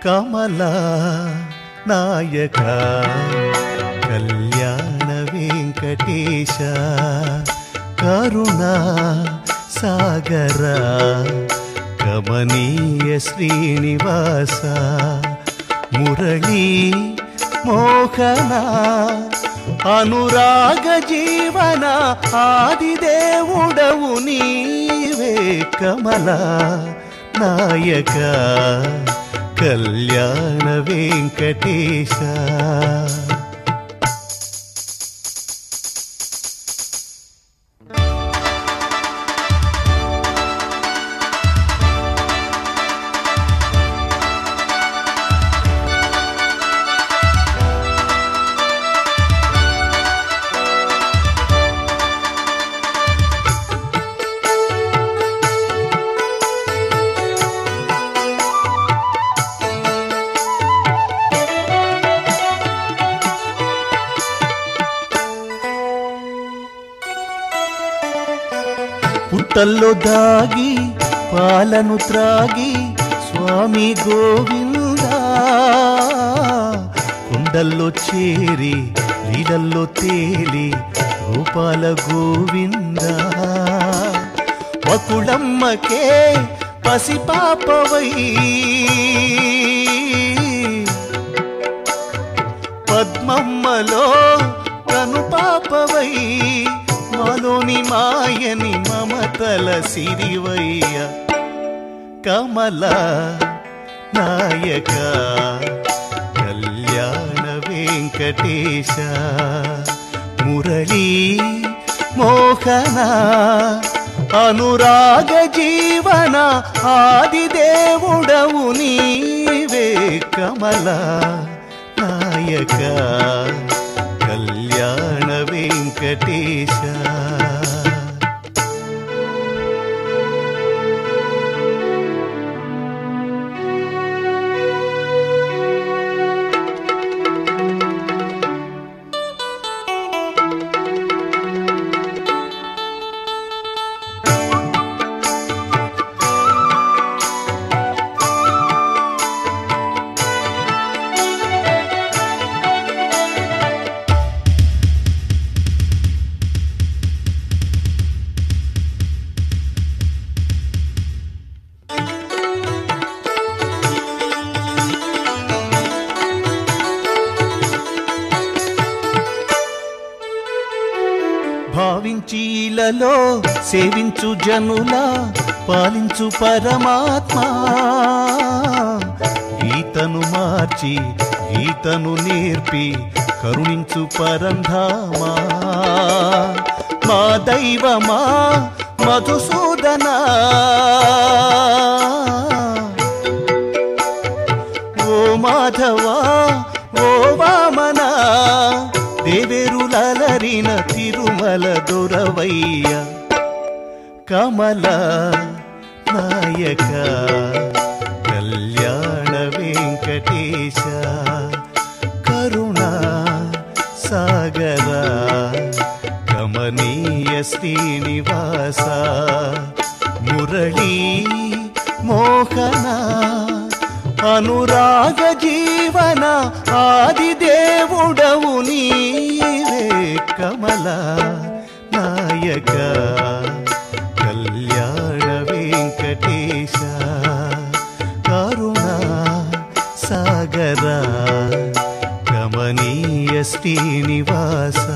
కమలా నాయక కళ్యాణ వెంకటేశ కరుణా సాగర కమనీయ శ్రీనివాస మురళీ మోహన అనురాగ జీవన ఆదిదేవుడవు నీవే కమలా నాయక కళ్యాణ వెంకటేశ. పుట్టల్లో దాగి పాలను త్రాగి స్వామి గోవిందా కుండల్లో చేరి లీలల్లో తేలి గోపాల గోవిందా వకుళమ్మకే పసిపాపవై పద్మమ్మలో కనుపాపవై మాలోని మాయని మమతల సిరివయ్య కమలా నాయక కళ్యాణ వెంకటేశ మురళీ మోహన అనురాగ జీవన ఆదిదేవుడవు నీవే కమలా నాయక కళ్యాణ వెంకటేశ. భావించీలలో సేవించు జనుల పాలించు పరమాత్మా గీతను మార్చి గీతను నేర్పి కరుణించు పరంధామా మా దైవమా మధుసూదనా ఓ మాధవా ఓ వామనా దేవేరులరిన తిరుమల దొరవయ్య కమలా నాయక కళ్యాణ వెంకటేశ కరుణా సాగర కమనీయ శ్రీనివాస మురళీ మోహన అనురాగ జీవన ఆదిదేవుడవు నీవే కమలా నాయక కళ్యాణ వెంకటేశ కరుణా సాగర కమనీయ శ్రీనివాస.